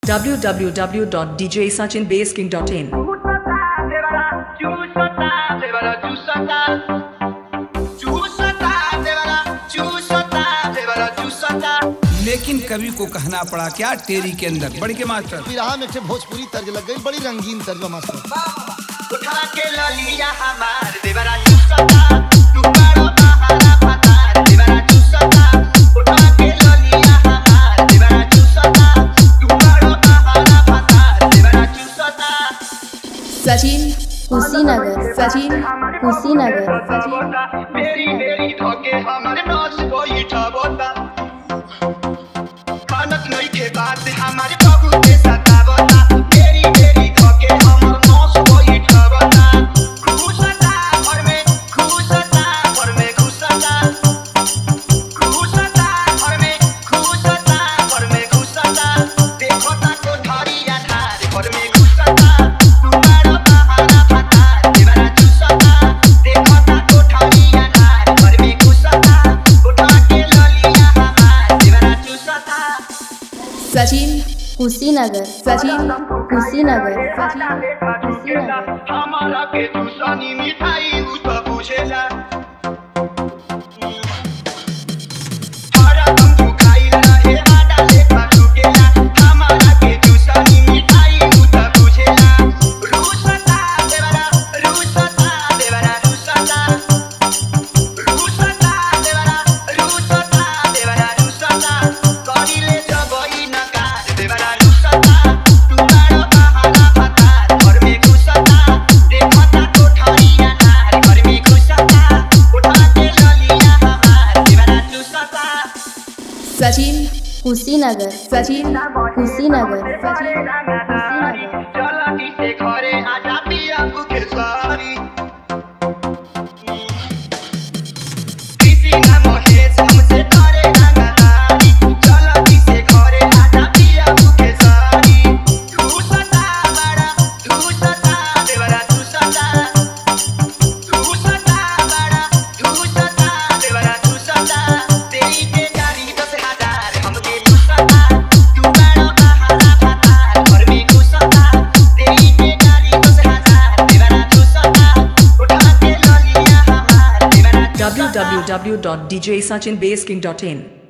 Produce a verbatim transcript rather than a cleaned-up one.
w w w dot d j sachin bass king dot in लेकिन कवि को कहना पड़ा क्या टेरी के अंदर बड़ी के मास्टर बिरहा में भोजपुरी तर्ज लग गई, बड़ी रंगीन तर्ज मास्टर। उठा के ललिया हमार देवरा चुसता तू बड़ा बहाना फतार देवरा चुसता उठा के ललिया हमार देवरा चुसता तू बड़ा बहाना फतार देवरा चुसता सचिन कुशीनगर सचिन कुशीनगर सचिन मेरी मेरी धोके हमारे नाच बैठा बोता खानत नहीं के बात हमारे बाबू के सतावता मेरी मेरी धोके हमर नाच बैठा बोता खुशता घर में खुशता घर में खुशता खुशता घर में खुशता घर में खुशता देखो ता कोठारिया धार घर में खुशता तू बड़ा बहाना फतार देवरा चुसता देखो ता कोठारिया धार घर में खुशता उठा के ललिया हमार देवरा चुसता सचिन कुशीनगर सचिन कुशीनगर सचिन कुशीनगर हमारा के दूसरी मिठाई उ तो पूछेला हरा तुम तू खाइल रहे आटा लेखा टूटेला हमारा के दूसरी मिठाई उ तो पूछेला रूसता देवरा रूसता देवरा रूसता रूसता देवरा रूसता देवरा रूसता करिले जबई नकार देवरा रूसता तू बड़ा बहाना फतार घर में घुसता देखता कोठारिया नार घर में घुसता उठा के ललिया हमार देवरा चुसता सचिन कुशीनगर सचिन कुशीनगर सचिन कुशीनगर चला किसे घरे आजा पिया के सारी किसी ना महेश हमसे करे रंगदारी चला किसे घरे आजा पिया के सारी घुसता बड़ा घुसता देवरा चुसता घुसता बड़ा घुसता देवरा चुसता तेरी के गाड़ी दस हजार हमके चुसता तू बड़ा बहाना फतार घर में घुसता तेरी के गाड़ी दस हजार देवरा चुसता उठा के ललिया हमार देवरा w w w dot d j sachin bass king dot in